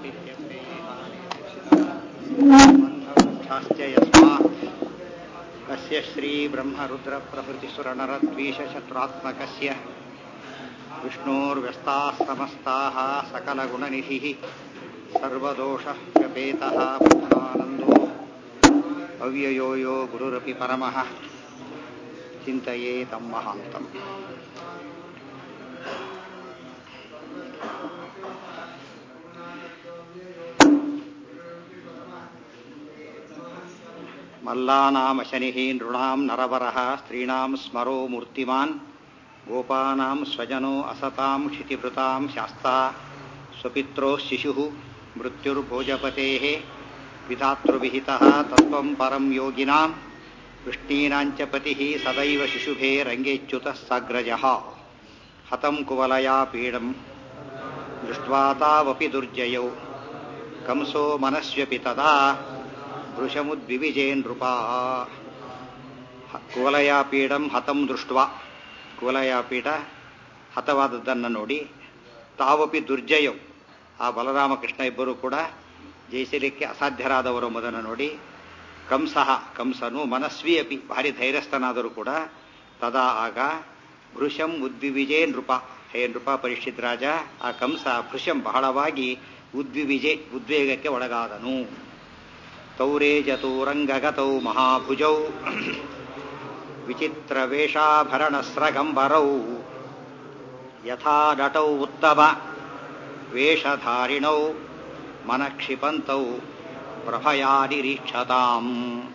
शास्त्य यस्मात् कस्य श्री ब्रह्म रुद्र प्रभृति सुरनरद्वीष शत्रुत्मकस्य विष्णोर्व्यस्ताः समस्ताः सकलगुणनिधिः सर्वदोषः व्यपेतः पूर्णानन्दो अव्ययो यो गुरुरपि परमः चिन्तयेतं महान्तम्। मल्लानामशनिः नृणां नरवरः स्त्रीणां स्मरो मूर्तिमान् गोपानां स्वजनो असतां क्षितिभृतां शास्ता स्वपित्रोः शिशुः मृत्युर्भोजपतेः विधातृविहितः तत्त्वं परं योगिनां वृष्णीनाञ्च पतिः सदैव शिशुभे रङ्गेच्युतः साग्रजः हतं कुवलया पीडं दृष्ट्वा तावपि दुर्जयौ कंसो मनस्व्यपि तदा ವೃಷಮುದ್ವಿವಿಜೇನ್ ನೃಪಾ ಕುವಲಯಾಪೀಠಂ ಹತಂ ದೃಷ್ಟ್ವಾ ಕುವಲಯಾಪೀಠ ಹತವಾದದ್ದನ್ನು ನೋಡಿ ತಾವಪಿ ದುರ್ಜಯೌ ಆ ಬಲರಾಮಕೃಷ್ಣ ಇಬ್ಬರು ಕೂಡ ಜಯಿಸಲಿಕ್ಕೆ ಅಸಾಧ್ಯರಾದವರು ಎಂಬುದನ್ನು ನೋಡಿ ಕಂಸನು ಮನಸ್ವಿ ಅಪಿ ಭಾರಿ ಧೈರ್ಯಸ್ಥನಾದರೂ ಕೂಡ ತದಾ ಆಗ ಭೃಶಂ ಉದ್ವಿವಿಜೇ ನೃಪ ಹೇ ನೃಪ ಪರೀಕ್ಷಿತ್ ರಾಜ ಆ ಕಂಸ ಭೃಶಂ ಬಹಳವಾಗಿ ಉದ್ವೇಗಕ್ಕೆ ಒಳಗಾದನು. ತೌರೇಜತೂರಂಗಗತೌ ಮಹಾಭುಜೌ ವಿಚಿತ್ರವೇಷಾಭರಣಸ್ರಗಂಬರೌ ಯಥಾ ನಟೌ ಉತ್ತಮ ವೇಷಧಾರಿಣೌ ಮನಕ್ಷಿಪಂತೌ ಪ್ರಭಯಾ ನಿರೀಕ್ಷತಾಂ.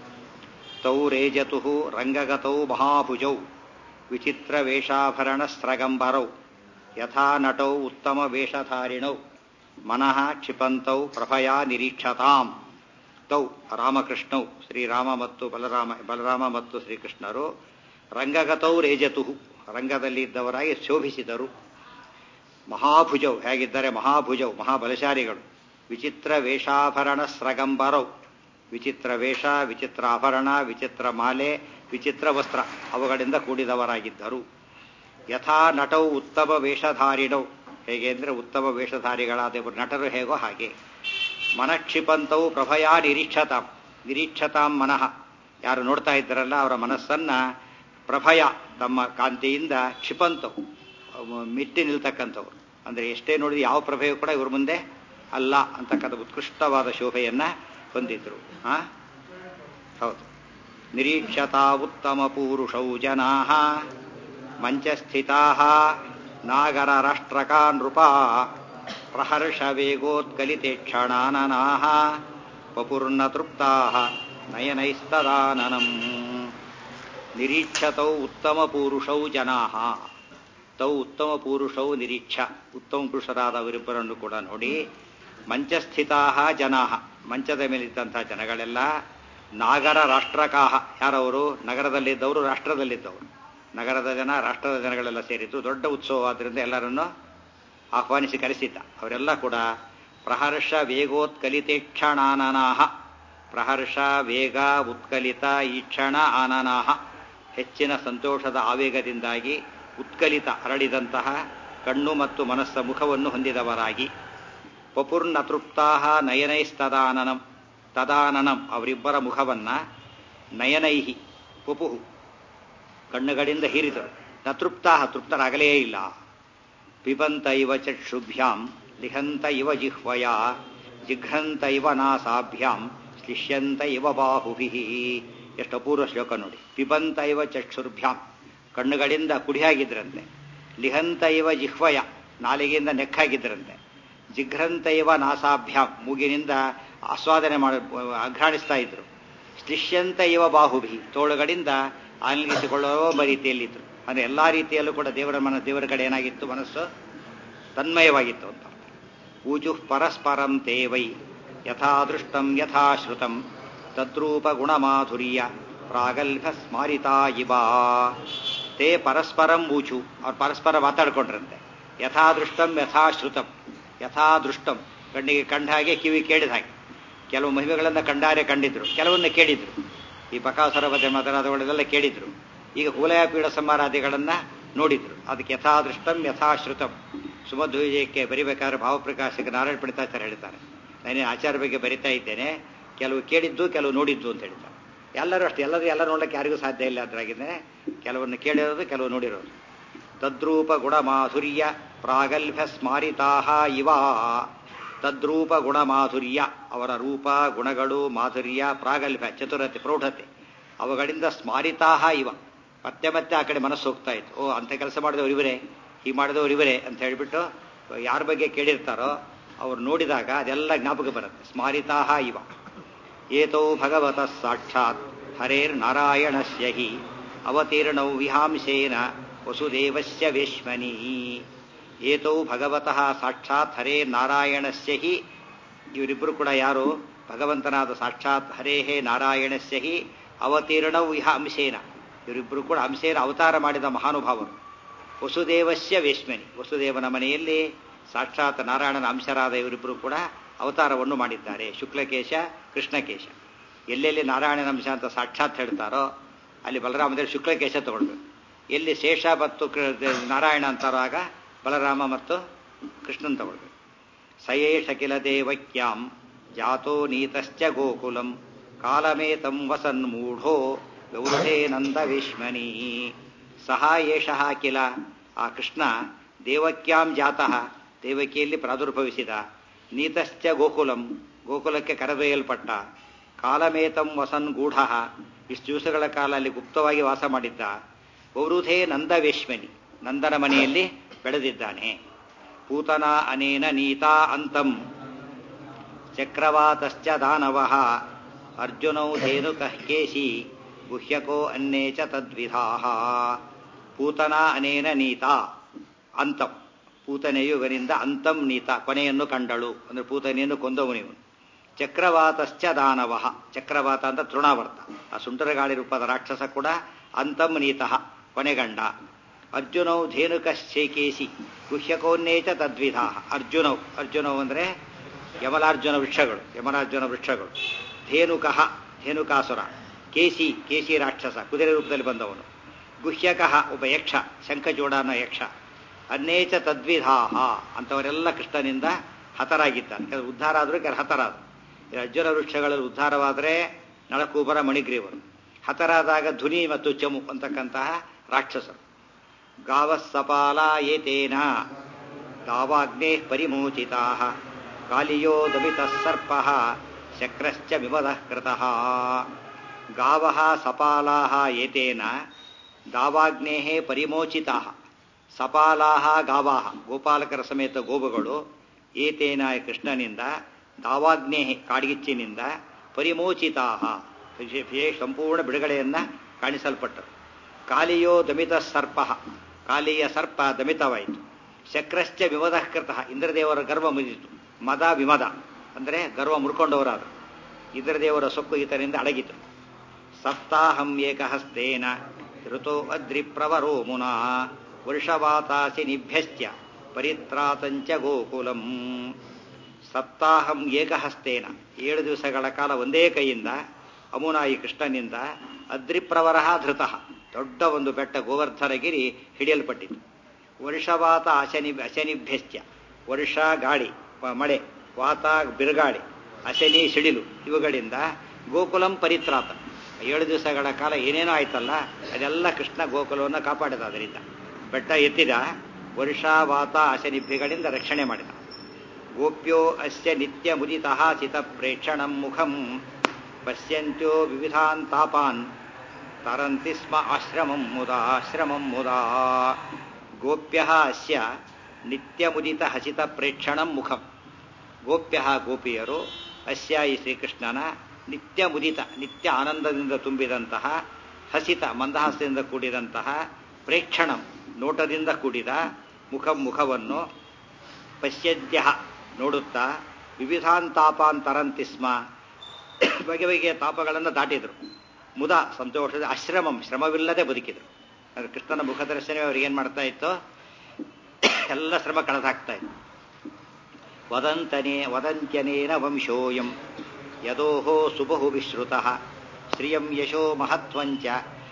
ತೌರೇಜತುಃ ರಂಗಗತೌ ಮಹಾಭುಜೌ ವಿಚಿತ್ರವೇಷಾಭರಣಸ್ರಗಂಬರೌ ಯಥಾ ನಟೌ ಉತ್ತಮ ವೇಷಧಾರಿಣೌ ಮನಃ ಕ್ಷಿಪಂತೌ ಪ್ರಭಯಾ ನಿರೀಕ್ಷತಾಂ. ತೌ ರಾಮಕೃಷ್ಣೌ ಶ್ರೀರಾಮ ಮತ್ತು ಬಲರಾಮ ಮತ್ತು ಶ್ರೀಕೃಷ್ಣರು ರಂಗಗತೌ ರೇಜತು ರಂಗದಲ್ಲಿ ಇದ್ದವರಾಗಿ ಶೋಭಿಸಿದರು. ಮಹಾಭುಜೌ ಹೇಗಿದ್ದಾರೆ ಮಹಾಭುಜೌ ಮಹಾಬಲಶಾಲಿಗಳು. ವಿಚಿತ್ರ ವೇಷಾಭರಣ ಸ್ರಗಂಬರೌ ವಿಚಿತ್ರ ವೇಷ ವಿಚಿತ್ರ ಆಭರಣ ವಿಚಿತ್ರ ಮಾಲೆ ವಿಚಿತ್ರ ವಸ್ತ್ರ ಅವುಗಳಿಂದ ಕೂಡಿದವರಾಗಿದ್ದರು. ಯಥಾ ನಟೌ ಉತ್ತಮ ವೇಷಧಾರಿಣೌ ಹೇಗೆ ಅಂದರೆ ಉತ್ತಮ ವೇಷಧಾರಿಗಳಾದ ನಟರು ಹೇಗೋ ಹಾಗೆ. ಮನಕ್ಷಿಪಂತವು ಪ್ರಭಯಾ ನಿರೀಕ್ಷತಾಂ ಮನಃ ಯಾರು ನೋಡ್ತಾ ಇದ್ದಾರಲ್ಲ ಅವರ ಮನಸ್ಸನ್ನ ಪ್ರಭಯ ತಮ್ಮ ಕಾಂತಿಯಿಂದ ಕ್ಷಿಪಂತವು ಮಿಟ್ಟಿ ನಿಲ್ತಕ್ಕಂಥವ್ರು. ಅಂದರೆ ಎಷ್ಟೇ ನೋಡಿದ್ರೆ ಯಾವ ಪ್ರಭೆಯೂ ಕೂಡ ಇವ್ರ ಮುಂದೆ ಅಲ್ಲ ಅಂತಕ್ಕಂಥ ಉತ್ಕೃಷ್ಟವಾದ ಶೋಭೆಯನ್ನ ಹೊಂದಿದ್ರು. ಹೌದು. ನಿರೀಕ್ಷತಾ ಉತ್ತಮ ಪೂರುಷೌ ಜನಾಃ ಮಂಚಸ್ಥಿತಾಃ ನಾಗರ ರಾಷ್ಟ್ರಕಾ ನೃಪಾ ಪ್ರಹರ್ಷ ವೇಗೋತ್ಕಲಿತೆ ಕ್ಷಣಾನನಾಃ ವಪುರ್ನ ತೃಪ್ತಾಃ ನಯನೈಸ್ತದಾನನಂ. ನಿರೀಕ್ಷತೌ ಉತ್ತಮ ಪೂರುಷೌ ಜನಾಃ ತೌ ಉತ್ತಮ ಪೂರುಷೌ ನಿರೀಕ್ಷ ಉತ್ತಮ ಪುರುಷರಾದ ಅವರಿಬ್ಬರನ್ನು ಕೂಡ ನೋಡಿ ಮಂಚಸ್ಥಿತಾಃ ಜನಾಃ ಮಂಚದ ಮೇಲಿದ್ದಂತಹ ಜನಗಳೆಲ್ಲ ನಾಗರ ರಾಷ್ಟ್ರಕಾಃ ಯಾರವರು ನಗರದಲ್ಲಿದ್ದವರು ರಾಷ್ಟ್ರದಲ್ಲಿದ್ದವರು ನಗರದ ಜನ ರಾಷ್ಟ್ರದ ಜನಗಳೆಲ್ಲ ಸೇರಿದ್ದು ದೊಡ್ಡ ಉತ್ಸವ ಆದ್ದರಿಂದ ಎಲ್ಲರನ್ನು ಆಹ್ವಾನಿಸಿ ಕರೆಸಿದ್ದ. ಅವರೆಲ್ಲ ಕೂಡ ಪ್ರಹರ್ಷ ವೇಗೋತ್ಕಲಿತೆ ಕ್ಷಣಾನನಾಹ ಪ್ರಹರ್ಷ ವೇಗ ಉತ್ಕಲಿತ ಈಕ್ಷಣ ಆನನಾಹ ಹೆಚ್ಚಿನ ಸಂತೋಷದ ಆವೇಗದಿಂದಾಗಿ ಉತ್ಕಲಿತ ಹರಡಿದಂತಹ ಕಣ್ಣು ಮತ್ತು ಮನಸ್ಸ ಮುಖವನ್ನು ಹೊಂದಿದವರಾಗಿ ಪಪುರ್ನ ತೃಪ್ತಾಹ ನಯನೈಸ್ತದಾನನಂ ತದಾನನಂ ಅವರಿಬ್ಬರ ಮುಖವನ್ನ ನಯನೈಹಿ ಪುಪುಹು ಕಣ್ಣುಗಳಿಂದ ಹೀರಿದರು. ನ ತೃಪ್ತಾಹ ತೃಪ್ತರಾಗಲೇ ಇಲ್ಲ. ಪಿಬಂತ ಇವ ಚಕ್ಷುಭ್ಯಾಂ ಲಿಹಂತ ಇವ ಜಿಹ್ವಯ ಜಿಘ್ರಂತ ಇವ ನಾಸಾಭ್ಯಾಂ ಶ್ಲಿಷ್ಯಂತ ಇವ ಬಾಹುಭಿಃ. ಎಷ್ಟು ಅಪೂರ್ವ ಶ್ಲೋಕ ನೋಡಿ. ಪಿಬಂತ ಇವ ಚಕ್ಷುರ್ಭ್ಯಾಂ ಕಣ್ಣುಗಳಿಂದ ಕುಡಿಯಾಗಿದ್ರಂತೆ. ಲಿಹಂತ ಇವ ಜಿಹ್ವಯ ನಾಲಿಗೆಯಿಂದ ನೆಕ್ಕಾಗಿದ್ರಂತೆ. ಜಿಘ್ರಂತ ಇವ ನಾಸಾಭ್ಯಾಂ ಮೂಗಿನಿಂದ ಆಸ್ವಾದನೆ ಅಘ್ರಾಣಿಸ್ತಾ ಇದ್ರು. ಶ್ಲಿಷ್ಯಂತ ಇವ ಬಾಹುಭಿ ತೋಳುಗಳಿಂದ ಆಲಿಂಗಿಸಿಕೊಳ್ಳುವ ರೀತಿಯಲ್ಲಿದ್ರು. ಅಂದರೆ ಎಲ್ಲಾ ರೀತಿಯಲ್ಲೂ ಕೂಡ ದೇವರ ಕಡೆ ಏನಾಗಿತ್ತು ಮನಸ್ಸು ತನ್ಮಯವಾಗಿತ್ತು ಅಂತ. ಊಜುಃ ಪರಸ್ಪರಂ ತೇ ವೈ ಯಥಾದೃಷ್ಟಂ ಯಥಾಶ್ರುತಂ ತದ್ರೂಪ ಗುಣಮಾಧುರ್ಯ ಪ್ರಾಗಲ್ಭ ಸ್ಮಾರಿತಾ ಇವ. ತೇ ಪರಸ್ಪರಂ ಊಚು ಅವ್ರು ಪರಸ್ಪರ ಮಾತಾಡ್ಕೊಂಡ್ರಂತೆ. ಯಥಾದೃಷ್ಟಂ ಯಥಾಶ್ರುತಂ ಯಥಾದೃಷ್ಟಂ ಕಣ್ಣಿಗೆ ಕಂಡ ಹಾಗೆ ಕಿವಿ ಕೇಳಿದ ಹಾಗೆ. ಕೆಲವು ಮಹಿಮೆಗಳನ್ನ ಕಂಡಾರೆ ಕಂಡಿದ್ರು, ಕೆಲವನ್ನ ಕೇಳಿದ್ರು. ಈ ಬಕಾಸುರ ವಧೆ ಮೊದಲಾದವುಗಳೆಲ್ಲ ಕೇಳಿದ್ರು. ಈಗ ಕುವಲಯಾಪೀಡ ಸಂಹಾರಾದಿಗಳನ್ನ ನೋಡಿದ್ರು. ಅದಕ್ಕೆ ಯಥಾದೃಷ್ಟಂ ಯಥಾಶ್ರುತಂ ಸುಮಧ್ವ ವಿಜಯಕ್ಕೆ ಬರಿಬೇಕಾದ್ರೆ ಭಾವಪ್ರಕಾಶಕ್ಕೆ ನಾರಾಯಣ ಪಂಡಿತಾಚಾರ್ಯ ಹೇಳ್ತಾರೆ ನಾನೇನು ಆಚಾರ ಬಗ್ಗೆ ಬರಿತಾ ಇದ್ದೇನೆ, ಕೆಲವು ಕೇಳಿದ್ದು ಕೆಲವು ನೋಡಿದ್ದು ಅಂತ ಹೇಳ್ತಾರೆ. ಎಲ್ಲರೂ ಅಷ್ಟೇ, ಎಲ್ಲ ನೋಡ್ಲಿಕ್ಕೆ ಯಾರಿಗೂ ಸಾಧ್ಯ ಇಲ್ಲ ಅದ್ರಾಗಿದ್ದೇನೆ. ಕೆಲವನ್ನು ಕೇಳಿರೋದು, ಕೆಲವು ನೋಡಿರೋದು. ತದ್ರೂಪ ಗುಣ ಮಾಧುರ್ಯ ಪ್ರಾಗಲ್ಭ್ಯ ಸ್ಮಾರಿತಾಹ ಇವ. ತದ್ರೂಪ ಗುಣ ಮಾಧುರ್ಯ, ಅವರ ರೂಪ ಗುಣಗಳು ಮಾಧುರ್ಯ ಪ್ರಾಗಲ್ಭ್ಯ ಚತುರತೆ ಪ್ರೌಢತೆ ಅವುಗಳಿಂದ ಸ್ಮಾರಿತಾಹ ಇವ. ಮತ್ತೆ ಮತ್ತೆ ಆ ಕಡೆ ಮನಸ್ಸು ಹೋಗ್ತಾ ಇತ್ತು. ಓ, ಅಂಥ ಕೆಲಸ ಮಾಡಿದವರು ಇವರೇ, ಹೀಗೆ ಮಾಡಿದವರು ಇವರೇ ಅಂತ ಹೇಳಿಬಿಟ್ಟು ಯಾರ ಬಗ್ಗೆ ಕೇಳಿರ್ತಾರೋ ಅವ್ರು ನೋಡಿದಾಗ ಅದೆಲ್ಲ ಜ್ಞಾಪಕ ಬರುತ್ತೆ. ಸ್ಮಾರಿತಾಹ ಇವ. ಏತೌ ಭಗವತಃ ಸಾಕ್ಷಾತ್ ಹರೇರ್ ನಾರಾಯಣಸ್ಯ ಹಿ ಅವತೀರ್ಣೌ ವಿಹಾಂಸೇನ ವಸುದೇವಸ್ಯ ವೇಶ್ಮನಿ. ಏತೌ ಭಗವತಃ ಸಾಕ್ಷಾತ್ ಹರೇ ನಾರಾಯಣಸ್ಯ ಹಿ, ಇವರಿಬ್ಬರು ಕೂಡ ಯಾರು? ಭಗವಂತನಾದ ಸಾಕ್ಷಾತ್ ಹರೇಹೇ ನಾರಾಯಣಸ್ಯ ಹಿ ಅವತೀರ್ಣೌ ಇಹ ಅಂಶೇನ, ಇವರಿಬ್ಬರು ಕೂಡ ಅಂಶೇನ ಅವತಾರ ಮಾಡಿದ ಮಹಾನುಭಾವರು. ವಸುದೇವಸ್ಯ ವೇಶ್ಮನಿ, ವಸುದೇವನ ಮನೆಯಲ್ಲಿ ಸಾಕ್ಷಾತ್ ನಾರಾಯಣನ ಅಂಶರಾದ ಇವರಿಬ್ಬರು ಕೂಡ ಅವತಾರವನ್ನು ಮಾಡಿದ್ದಾರೆ. ಶುಕ್ಲಕೇಶ ಕೃಷ್ಣಕೇಶ. ಎಲ್ಲೆಲ್ಲಿ ನಾರಾಯಣನ ಅಂಶ ಅಂತ ಸಾಕ್ಷಾತ್ ಹೇಳ್ತಾರೋ ಅಲ್ಲಿ ಬಲರಾಮದೇವರು ಶುಕ್ಲಕೇಶ ತಗೊಳ್ಬೇಕು. ಎಲ್ಲಿ ಶೇಷ ಮತ್ತು ನಾರಾಯಣ ಅಂತಾರೋ ಆಗ ಬಲರಾಮ ಮತ್ತು ಕೃಷ್ಣನ್ ತಗೊಳ್ಬೇಕು. ಸಯೇಷ ಕಿಲ ದೇವಕ್ಯಾಂ ಜಾತೋ ನೀತಶ್ಚ ಗೋಕುಲಂ ಕಾಲಮೇತಂ ವಸನ್ ಮೂಢೋ ಗೌರಹೇ ನಂದ ವೇಶ್ಮನಿ. ಸಹ ಏಷಃ ಕಿಲ, ಆ ಕೃಷ್ಣ ದೇವಕ್ಯಾಂ ಜಾತಃ, ದೇವಕಿಯಲ್ಲಿ ಪ್ರಾದುರ್ಭವಿಸಿದ. ನೀತಶ್ಚ ಗೋಕುಲಂ, ಗೋಕುಲಕ್ಕೆ ಕರೆದೊಯ್ಯಲ್ಪಟ್ಟ. ಕಾಲಮೇತಂ ವಸನ್ ಗೂಢ, ಇಷ್ಟು ದಿವಸಗಳ ಕಾಲ ಅಲ್ಲಿ ಗುಪ್ತವಾಗಿ ವಾಸ ಮಾಡಿದ್ದ. ಗೌರುಧೇ ನಂದ ವೇಶ್ಮನಿ, ನಂದನ ಮನೆಯಲ್ಲಿ ಬೆಳೆದಿದ್ದಾನೆ. ಪೂತನಾ ಅನೇನ ನೀತಾ ಅಂತಂ ಚಕ್ರವಾತಶ್ಚ ದಾನವಃ ಅರ್ಜುನೌ ಧೇನುಕಃ ಕೇಶಿ ಗುಹ್ಯಕೋ ಅನ್ನೇ ಚ ತದ್ವಿಧಾಃ. ಪೂತನಾ ಅನೇನ ನೀತಾ ಅಂತಂ, ಪೂತನೆಯು ಇವನಿಂದ ಅಂತಂ ನೀತ, ಕೊನೆಯನ್ನು ಕಂಡಳು. ಅಂದ್ರೆ ಪೂತನೆಯನ್ನು ಕೊಂದವನಿವನು. ಚಕ್ರವಾತಶ್ಚ ದಾನವಃ, ಚಕ್ರವಾತ ಅಂತ ತೃಣಾವರ್ತ, ಆ ಸುಂಟರಗಾಳಿ ರೂಪದ ರಾಕ್ಷಸ ಕೂಡ ಅಂತಂ ನೀತಃ, ಕೊನೆಗಂಡ. ಅರ್ಜುನೌ ಧೇನುಕೇಶಿ ಗುಹ್ಯಕೋನ್ನೇಚ ತದ್ವಿಧಾ. ಅರ್ಜುನವು ಅಂದರೆ ಯಮಲಾರ್ಜುನ ವೃಕ್ಷಗಳು. ಧೇನುಕಃ, ಧೇನುಕಾಸುರ. ಕೇಶಿ ರಾಕ್ಷಸ, ಕುದುರೆ ರೂಪದಲ್ಲಿ ಬಂದವನು. ಗುಹ್ಯಕಃ, ಒಬ್ಬ ಯಕ್ಷ, ಶಂಖಚೂಡ ಅನ್ನೋ ಯಕ್ಷ. ಅನ್ನೇಚ ತದ್ವಿಧಾಹ, ಅಂತವರೆಲ್ಲ ಕೃಷ್ಣನಿಂದ ಹತರಾಗಿದ್ದಾನೆ. ಉದ್ಧಾರ ಆದರೂ ಕೆಲ ಹತರಾದರು. ಅರ್ಜುನ ವೃಕ್ಷಗಳಲ್ಲಿ ಉದ್ಧಾರವಾದರೆ ನಳಕೂಬರ ಮಣಿಗ್ರೀವರು, ಹತರಾದಾಗ ಧುನಿ ಮತ್ತು ಚಮು ಅಂತಕ್ಕಂತಹ ರಾಕ್ಷಸರು. ಗಾವಸ್ಸಪಾಲ ಏತೇನ ಗಾವಾಗ್ನೇ ಪರಿಮೋಚಿತಾ ಕಾಲಿಯೋ ದಮಿತಃ ಸರ್ಪಃ ಶಕ್ರಶ್ಚ ವಿಮದಃ ಕೃತಃ. ಗಾವಃ ಸಪಾಲಾಃ ಏತೇನ ಗಾವಾಗ್ನೇ ಪರಿಮೋಚಿತಾಃ. ಸಪಾಲಾಃ ಗಾವಾಃ, ಗೋಪಾಲಕರ ಸಮೇತ ಗೋವುಗಳು. ಏತೇನ ಕೃಷ್ಣನಿಂದ, ದಾವಾಗ್ನೇ ಕಾಡ್ಗಿಚ್ಚಿನಿಂದ, ಪರಿಮೋಚಿತಾಃ ಸಂಪೂರ್ಣ ಬಿಡುಗಡೆಯನ್ನ ಕಾಣಿಸಲ್ಪಟ್ಟರು. ಕಾಲಿಯೋ ದಮಿತ ಸರ್ಪ, ಕಾಲಿಯ ಸರ್ಪ ದಮಿತವಾಯಿತು. ಶಕ್ರಶ್ಚ ವಿಮದಃ ಕೃತಃ, ಇಂದ್ರದೇವರ ಗರ್ವ ಮುಗಿದಿತು. ಮದ ವಿಮದ ಅಂದರೆ ಗರ್ವ ಮುಡ್ಕೊಂಡವರಾದರು. ಇಂದ್ರದೇವರ ಸೊಕ್ಕು ಈತನಿಂದ ಅಡಗಿತು. ಸಪ್ತಾಹಂ ಏಕಹಸ್ತೇನ ಋತೋ ಅದ್ರಿಪ್ರವರೋ ಮುನಾ ವರ್ಷವಾತಾಸಿ ನಿಭ್ಯಶ್ಚ ಪರಿತ್ರಾತಂಚ ಗೋಕುಲಂ. ಸಪ್ತಾಹಂ ಏಕಹಸ್ತೇನ, 7 ದಿವಸಗಳ ಕಾಲ ಒಂದೇ ಕೈಯಿಂದ ಅಮುನಾಯಿ ಕೃಷ್ಣನಿಂದ ಅದ್ರಿಪ್ರವರ ಧೃತಃ, ದೊಡ್ಡ ಒಂದು ಬೆಟ್ಟ ಗೋವರ್ಧನಗಿರಿ ಹಿಡಿಯಲ್ಪಟ್ಟಿತು. ವರ್ಷವಾತ ಅಶನಿಭ್ಯಶ್ಚ, ವರ್ಷ ಗಾಳಿ ಮಳೆ, ವಾತ ಬಿರುಗಾಳಿ, ಅಶನಿ ಸಿಡಿಲು, ಇವುಗಳಿಂದ ಗೋಕುಲಂ ಪರಿತ್ರಾತ, 7 ದಿವಸಗಳ ಕಾಲ ಏನೇನೋ ಆಯ್ತಲ್ಲ ಅದೆಲ್ಲ ಕೃಷ್ಣ ಗೋಕುಲವನ್ನು ಕಾಪಾಡಿದ. ಅದರಿಂದ ಬೆಟ್ಟ ಎತ್ತಿದ, ವರ್ಷವಾತ ಅಶನಿಭ್ಯಗಳಿಂದ ರಕ್ಷಣೆ ಮಾಡಿದ. ಗೋಪ್ಯೋ ಅಸ್ಯ ನಿತ್ಯ ಮುದಿತಃ ಸಿತ ಪ್ರೇಕ್ಷಣಂ ಮುಖಂ ಪಶ್ಯಂತ್ಯೋ ವಿವಿಧಾನ್ ತಾಪಾನ್ ತರಂತಿ ಸ್ಮ ಆಶ್ರಮಂ ಮುದಾ. ಗೋಪ್ಯಃ ಅಸ್ಯ ನಿತ್ಯ ಮುದಿತ ಹಸಿತ ಪ್ರೇಕ್ಷಣಂ ಮುಖಂ. ಗೋಪ್ಯಃ ಗೋಪಿಯರು, ಅಸ್ಯ ಈ ಶ್ರೀಕೃಷ್ಣನ ನಿತ್ಯ ಮುದಿತ, ನಿತ್ಯ ಆನಂದದಿಂದ ತುಂಬಿದಂತಹ, ಹಸಿತ ಮಂದಹಾಸದಿಂದ ಕೂಡಿದಂತಹ, ಪ್ರೇಕ್ಷಣಂ ನೋಟದಿಂದ ಕೂಡಿದ, ಮುಖವನ್ನು ಪಶ್ಯದ್ಯ ನೋಡುತ್ತಾ, ವಿವಿಧಾನ್ ತಾಪಾನ್ ತರಂತಿ ಸ್ಮ ಬಗೆ ಬಗೆಯ ತಾಪಗಳನ್ನು ದಾಟಿದರು. ಮುದ ಸಂತೋಷದ, ಆಶ್ರಮಂ ಶ್ರಮವಿಲ್ಲದೆ ಬದುಕಿದರು. ಅಂದರೆ ಕೃಷ್ಣನ ಮುಖದರ್ಶನ ಅವ್ರಿಗೆ ಏನು ಮಾಡ್ತಾ ಇತ್ತು, ಎಲ್ಲ ಶ್ರಮ ಕಳೆದಾಗ್ತಾ ಇತ್ತು. ವದಂತ್ಯನೇನ ವಂಶೋಯಂ ಯದೋಹೋ ಸುಬಹು ವಿಶ್ರುತಃ ಶ್ರಿಯಂ ಯಶೋ ಮಹತ್ವಂಚ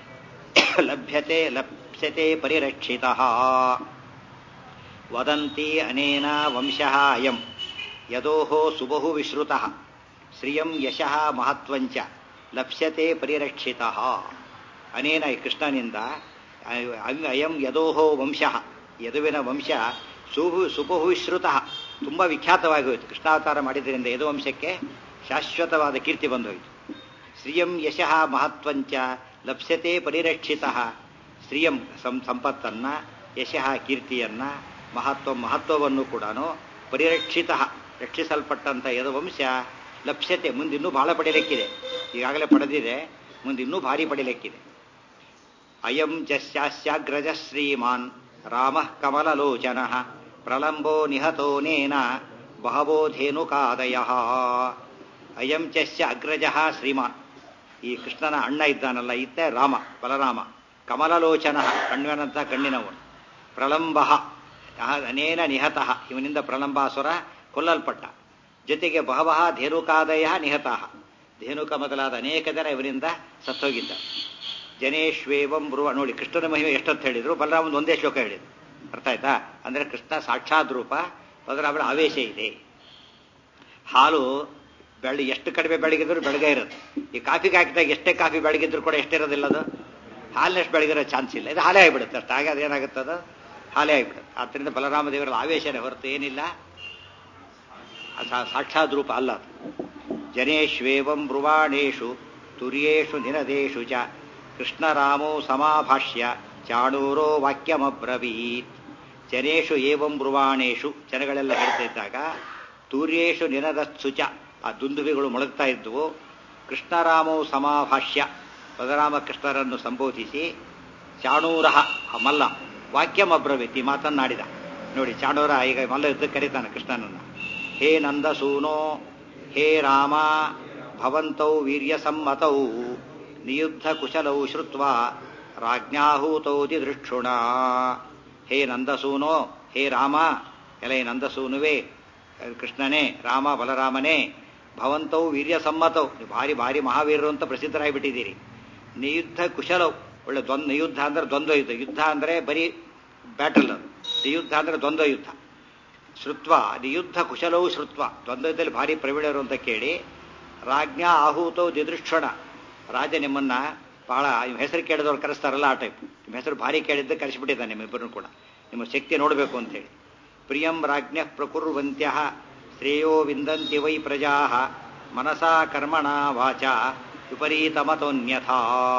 ಲಪ್ಸ್ಯತೆ ಪರಿರಕ್ಷಿತಃ. ವದಂತಿ ಅನೇನ ವಂಶಃ ಅಯಂ ಯದೋಹೋ ಸುಬಹು ವಿಶ್ರುತಃ ಶ್ರಿಯಂ ಯಶಃ ಮಹತ್ವಂಚ ಲಪ್ಸ್ಯತೆ ಪರಿರಕ್ಷಿತಃ. ಅನೇನ ಕೃಷ್ಣನಿಂದ ಅಯಂ ಯದೋಹೋ ವಂಶಃ, ಯದುವಿನ ವಂಶ ಸುಬಹು ವಿಶ್ರುತಃ, ತುಂಬ ವಿಖ್ಯಾತವಾಗಿ ಹೋಯಿತು. ಕೃಷ್ಣಾವತಾರ ಮಾಡಿದ್ದರಿಂದ ಯದುವಂಶಕ್ಕೆ ಶಾಶ್ವತವಾದ ಕೀರ್ತಿ ಬಂದೋಯಿತು. ಶ್ರಿಯಂ ಯಶಃ ಮಹತ್ವಂಚ ಲಪ್ಸ್ಯತೆ ಪರಿರಕ್ಷಿತಃ. ಶ್ರಿಯಂ ಸಂಪತ್ತನ್ನ, ಯಶಃ ಕೀರ್ತಿಯನ್ನ, ಮಹತ್ವವನ್ನು ಕೂಡ ಪರಿರಕ್ಷಿತ ರಕ್ಷಿಸಲ್ಪಟ್ಟಂಥ ಯದುವಂಶ ಲಪ್ಸ್ಯತೆ ಮುಂದಿನ್ನೂ ಬಹಳ ಪಡೆಯಲಿಕ್ಕಿದೆ. ಈಗಾಗಲೇ ಪಡೆದಿದೆ, ಮುಂದಿನ್ನೂ ಭಾರಿ ಪಡೆಯಲಿಕ್ಕಿದೆ. ಅಯಂ ಜಸ್ಯಾಗ್ರಜ ಶ್ರೀಮಾನ್ ರಾಮಃ ಕಮಲಲೋಚನಃ ಪ್ರಲಂಬೋ ನಿಹತೋನೇನ ಬಹವೋ ಧೇನುಕಾದಯಃ. ಅಯಂ ಚಸ್ಯ ಅಗ್ರಜಃ ಶ್ರೀಮಾನ್, ಈ ಕೃಷ್ಣನ ಅಣ್ಣ ಇದ್ದಾನಲ್ಲ ಇತ್ತೆ ರಾಮ, ಬಲರಾಮ. ಕಮಲಲೋಚನ, ಕಣ್ಣಿನಂಥ ಕಣ್ಣಿನವನು. ಪ್ರಲಂಬ ಅನೇನ ನಿಹತಃ, ಇವನಿಂದ ಪ್ರಲಂಬಾಸುರ ಕೊಲ್ಲಲ್ಪಟ್ಟ. ಜೊತೆಗೆ ಬಹವಃ ಧೇನುಕಾದಯ ನಿಹತಃ, ಧೇನುಕ ಮೊದಲಾದ ಅನೇಕ ಜನ ಇವರಿಂದ ಸತ್ತೋಗಿದ್ದ. ಜನೇಶ್ವೇವಂ ಬ್ರುವ. ನೋಡಿ ಕೃಷ್ಣನ ಮಹಿಮೆ ಎಷ್ಟೊತ್ತು ಹೇಳಿದ್ರು, ಬಲರಾಮನ ಒಂದೇ ಶ್ಲೋಕ ಹೇಳಿದ್ರು. ಅರ್ಥ ಆಯ್ತಾ? ಅಂದ್ರೆ ಕೃಷ್ಣ ಸಾಕ್ಷಾತ್ ರೂಪ, ಬಲರಾಮನ ಆವೇಶ ಇದೆ. ಹಾಲು ಎಷ್ಟು ಕಡಿಮೆ ಬೆಳಗಿದ್ರು ಬೆಳಗ್ಗೆ ಇರುತ್ತೆ. ಈ ಕಾಫಿಗೆ ಹಾಕಿದಾಗ ಎಷ್ಟೇ ಕಾಫಿ ಬೆಳಗಿದ್ರು ಕೂಡ ಎಷ್ಟಿರೋದಿಲ್ಲ, ಅದು ಹಾಲಿನಷ್ಟು ಬೆಳಗಿರೋ ಚಾನ್ಸ್ ಇಲ್ಲ. ಇದು ಹಾಲೇ ಆಗಿಬಿಡುತ್ತೆ ಅಷ್ಟು. ಹಾಗೆ ಅದೇನಾಗುತ್ತದ, ಹಾಲೇ ಆಗಿಬಿಡುತ್ತೆ. ಆದ್ದರಿಂದ ಬಲರಾಮ ದೇವರ ಆವೇಶನೇ ಹೊರತು ಏನಿಲ್ಲ, ಸಾಕ್ಷಾತ್ ರೂಪ ಅಲ್ಲ ಅದು. ಜನೇಶ್ವೇವಂ ಬ್ರುವಾಣೇಶು ತುರ್ಯೇಷು ನಿನದೇಶು ಚ ಕೃಷ್ಣರಾಮೋ ಸಮಾಭಾಷ್ಯ ಚಾಣೂರೋ ವಾಕ್ಯಮಬ್ರವೀತ್. ಜನೇಶು ಏವಂ ಬ್ರುವಾಣೇಶು, ಜನಗಳೆಲ್ಲ ಹೇಳ್ತಿದ್ದಾಗ, ತೂರ್ಯೇಶು ನಿನದತ್ಸು ಚ, ಆ ದುಂದುಬಿಗಳು ಮೊಳಗ್ತಾ ಇದ್ದುವು. ಕೃಷ್ಣರಾಮೋ ಸಮಾಭಾಷ್ಯ, ಬಲರಾಮ ಕೃಷ್ಣರನ್ನು ಸಂಬೋಧಿಸಿ, ಚಾಣೂರ ಮಲ್ಲ ವಾಕ್ಯಮಬ್ರವೀತ್, ಈ ಮಾತನ್ನಾಡಿದ. ನೋಡಿ ಚಾಣೂರ ಈಗ ಮಲ್ಲ ಯುದ್ಧಕ್ಕೆ ಕರೀತಾನೆ ಕೃಷ್ಣನನ್ನ. ಹೇ ನಂದಸೂನೋ ಹೇ ರಾಮ ಭವಂತೌ ವೀರ್ಯ ಸಮ್ಮತೌ ನಿಯುದ್ಧ ಕುಶಲೌ ಶ್ರುತ್ವಾ ರಾಜ್ಞಾಹೂತೌ ದಿದೃಕ್ಷುಣ. ಹೇ ನಂದಸೂನೋ, ಹೇ ರಾಮ, ಎಲೆ ನಂದಸೂನುವೆ, ಕೃಷ್ಣನೇ, ರಾಮ ಬಲರಾಮನೇ, ಭವಂತೌ ವೀರ್ಯ ಸಮ್ಮತೌ, ಭಾರಿ ಭಾರಿ ಮಹಾವೀರರು ಅಂತ ಪ್ರಸಿದ್ಧರಾಗಿಬಿಟ್ಟಿದ್ದೀರಿ. ನಿಯುದ್ಧ ಕುಶಲೌ, ಒಳ್ಳೆ ನಿಯುದ್ಧ ಅಂದ್ರೆ ದ್ವಂದ್ವ ಯುದ್ಧ. ಯುದ್ಧ ಅಂದ್ರೆ ಬರೀ ಬ್ಯಾಟಲ್, ಅದು ನಿಯುದ್ಧ ಅಂದ್ರೆ ದ್ವಂದ್ವ ಯುದ್ಧ. ಶ್ರುತ್ವ ನಿಯುದ್ಧ ಕುಶಲವು ಶ್ರುತ್ವ, ದ್ವಂದ್ವದಲ್ಲಿ ಭಾರಿ ಪ್ರವೀಣರು ಅಂತ ಕೇಳಿ, ರಾಜ್ಞಾ ಆಹೂತೌ ದಿದೃಕ್ಷಣ, ರಾಜ ನಿಮ್ಮನ್ನ ಬಹಳ ಹೆಸರು ಕೇಳಿದವ್ರು ಕರೆಸ್ತಾರಲ್ಲ ಆ ಟೈಪ್, ನಿಮ್ಮ ಹೆಸರು ಭಾರಿ ಕೇಳಿದ್ದ ಕರೆಸಿಬಿಟ್ಟಿದ್ದಾನೆ ನಿಮ್ಮಿಬ್ಬರನ್ನು ಕೂಡ, ನಿಮ್ಮ ಶಕ್ತಿ ನೋಡಬೇಕು ಅಂತೇಳಿ. ಪ್ರಿಯಂ ರಾಜ್ಞ ಪ್ರಕುರ್ವಂತ್ಯ ಶ್ರೇಯೋ ವಿಂದಂತಿ ವೈ ಪ್ರಜಾ ಮನಸಾ ಕರ್ಮಣ ವಾಚ ವಿಪರೀತಮತೋನ್ಯಥಾ.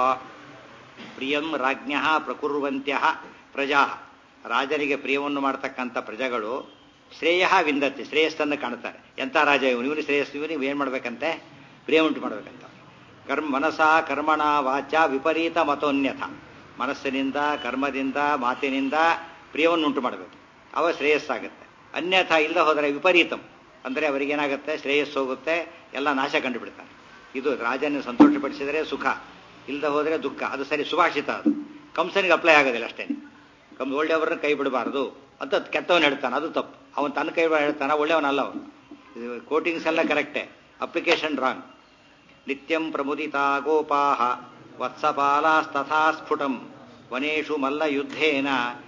ಪ್ರಿಯಂ ರಾಜ್ಞ ಪ್ರಕುರ್ವಂತ್ಯ ಪ್ರಜಾ, ರಾಜನಿಗೆ ಪ್ರಿಯವನ್ನು ಮಾಡತಕ್ಕಂಥ ಪ್ರಜೆಗಳು ಶ್ರೇಯ ವಿಂದತಿ, ಶ್ರೇಯಸ್ಸನ್ನು ಕಾಣುತ್ತಾರೆ. ಎಂಥ ರಾಜ ಇವನು ಶ್ರೇಯಸ್ಸು, ಇವನಿಗೆ ಏನು ಮಾಡ್ಬೇಕಂತೆ, ಪ್ರಿಯ ಉಂಟು ಮಾಡ್ಬೇಕಂತ. ಮನಸಾ ಕರ್ಮಣ ವಾಚ ವಿಪರೀತ ಮತೋನ್ಯಥ, ಮನಸ್ಸಿನಿಂದ ಕರ್ಮದಿಂದ ಮಾತಿನಿಂದ ಪ್ರಿಯವನ್ನು ಉಂಟು ಮಾಡಬೇಕು, ಅವ ಶ್ರೇಯಸ್ಸಾಗುತ್ತೆ. ಅನ್ಯಥ ಇಲ್ಲದ ಹೋದರೆ ವಿಪರೀತಂ, ಅಂದರೆ ಅವರಿಗೇನಾಗುತ್ತೆ, ಶ್ರೇಯಸ್ಸು ಹೋಗುತ್ತೆ, ಎಲ್ಲ ನಾಶ ಕಂಡುಬಿಡ್ತಾನೆ. ಇದು ರಾಜನ ಸಂತೋಷಪಡಿಸಿದರೆ ಸುಖ, ಇಲ್ಲದ ಹೋದರೆ ದುಃಖ. ಅದು ಸರಿ, ಸುಭಾಷಿತ ಅದು. ಕಂಸನಿಗೆ ಅಪ್ಲೈ ಆಗೋದಿಲ್ಲ ಅಷ್ಟೇ. ಒಳ್ಳೆಯವ್ರನ್ನ ಕೈ ಬಿಡಬಾರದು ಅಂತ ಕೆಟ್ಟವನು ಹೇಳ್ತಾನೆ, ಅದು ತಪ್ಪು. ಅವನು ತನ್ನ ಕೈ ಹೇಳ್ತಾನೆ, ಒಳ್ಳೆಯವನಲ್ಲ ಅವನು. ಕೋಟಿಂಗ್ಸ್ ಎಲ್ಲ ಕರೆಕ್ಟೇ, ಅಪ್ಲಿಕೇಶನ್ ರಾಂಗ್. ನಿತ್ಯಂ ಪ್ರಮುದಿತಾ ಗೋಪಾಹ ವತ್ಸಪಾಲಾಸ್ತಥಾ ಸ್ಫುಟಂ ವನೇಷು ಮಲ್ಲಯುದ್ಧೇನ